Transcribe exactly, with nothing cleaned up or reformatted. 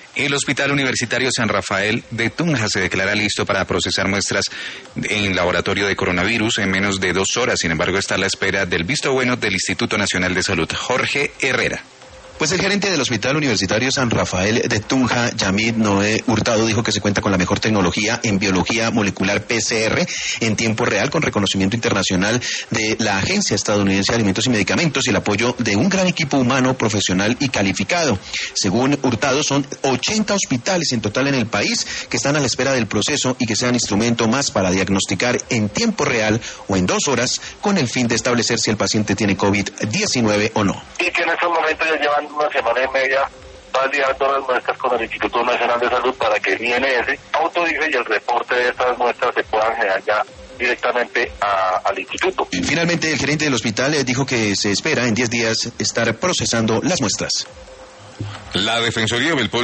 El Hospital Universitario San Rafael de Tunja se declara listo para procesar muestras en laboratorio de coronavirus en menos de dos horas. Sin embargo, está a la espera del visto bueno del Instituto Nacional de Salud. Jorge Herrera. Pues el gerente del Hospital Universitario San Rafael de Tunja, Yamid Noé Hurtado, dijo que se cuenta con la mejor tecnología en biología molecular P C R en tiempo real, con reconocimiento internacional de la Agencia Estadounidense de Alimentos y Medicamentos y el apoyo de un gran equipo humano, profesional y calificado. Según Hurtado, son ochenta hospitales en total en el país que están a la espera del proceso y que sean instrumento más para diagnosticar en tiempo real o en dos horas con el fin de establecer si el paciente tiene COVID diecinueve o no. Y que en estos momentos ya llevan una semana y media validando las muestras con el Instituto Nacional de Salud para que el I N S autorice y el reporte de estas muestras se puedan generar ya directamente a, al instituto. Finalmente, el gerente del hospital eh, dijo que se espera en diez días estar procesando las muestras. La Defensoría del Pueblo